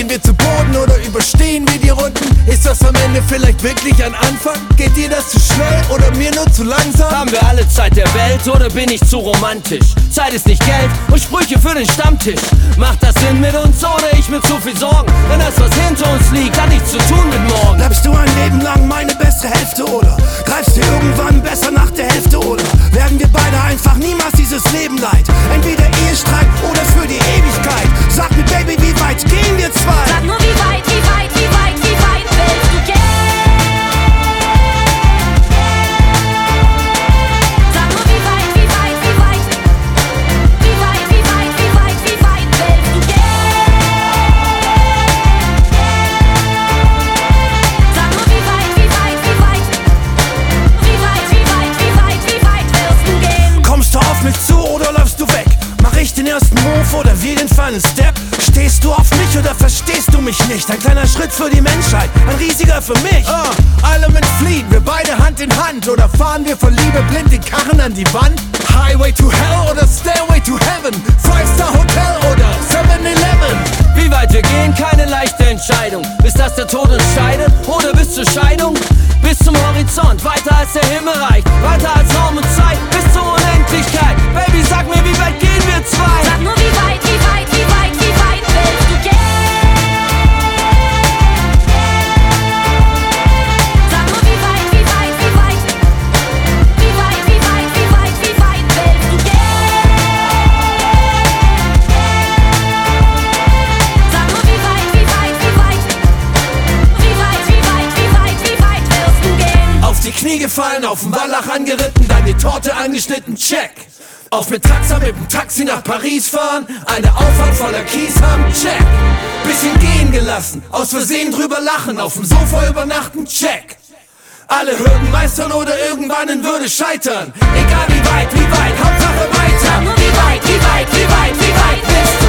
Gehen wir zu Boden oder überstehen wir die Runden? Ist das am Ende vielleicht wirklich ein Anfang? Geht dir das zu schnell oder mir nur zu langsam? Haben wir alle Zeit der Welt oder bin ich zu romantisch? Zeit ist nicht Geld und Sprüche für den Stammtisch. Macht das Sinn mit uns oder ich mit zu viel Sorgen? Wenn das, was hinter uns liegt, hat nichts zu tun mit morgen. Bleibst du ein Leben lang meine bessere Hälfte oder greifst du irgendwann besser nach der Hälfte oder werden wir beide einfach niemals dieses Leben leid? Entweder Ehestreit oder für die Ewigkeit. Sag mir, Baby, wie weit gehen wir zwei? Sag nur, wie weit, wie weit, wie weit, wie weit willst du gehen? Sag nur, wie weit, wie weit, wie weit, wie weit, wie weit, wie weit, wie weit willst du gehen? Sag nur, wie weit, wie weit, wie weit, wie weit, wie weit, wie weit, wie weit willst du gehen? Kommst du auf mich zu oder läufst du weg? Mach ich den ersten Move oder wir den Final Step? Stehst du auf mich oder verstehst du mich nicht? Ein kleiner Schritt für die Menschheit, ein riesiger für mich. Element fliehen, wir beide Hand in Hand. Oder fahren wir vor Liebe blind den Karren an die Wand? Highway to Hell oder Stairway to Heaven? Five-Star Hotel oder 7-Eleven? Wie weit wir gehen, keine leichte Entscheidung. Bis dass der Tod uns scheidet oder bis zur Scheidung? Bis zum Horizont, weiter als der Himmel reicht. Weiter als Raum und Zeit, bis zur Unendlichkeit. Baby, sag mir, wie weit gehen wir zwei? Sag nur, wie weit, wie weit, wie weit, wie weit willst du gehen? Sag nur, wie weit, wie weit, wie weit, wie weit, wie weit, wie weit, wie weit willst du gehen? Sag nur, wie weit, wie weit, wie weit, wie weit, wie weit, wie weit, wie weit willst du gehen? Auf die Knie gefallen, auf den Wallach angeritten, dann die Torte angeschnitten, check. Auf mit Taxa mit dem Taxi nach Paris fahren, eine Auffahrt voller Kies haben, check. Bisschen gehen gelassen, aus Versehen drüber lachen, auf dem Sofa übernachten, check. Alle Hürden meistern oder irgendwann in Würde scheitern. Egal wie weit, Hauptsache weiter. Sag nur, wie weit, wie weit, wie weit, wie weit willst du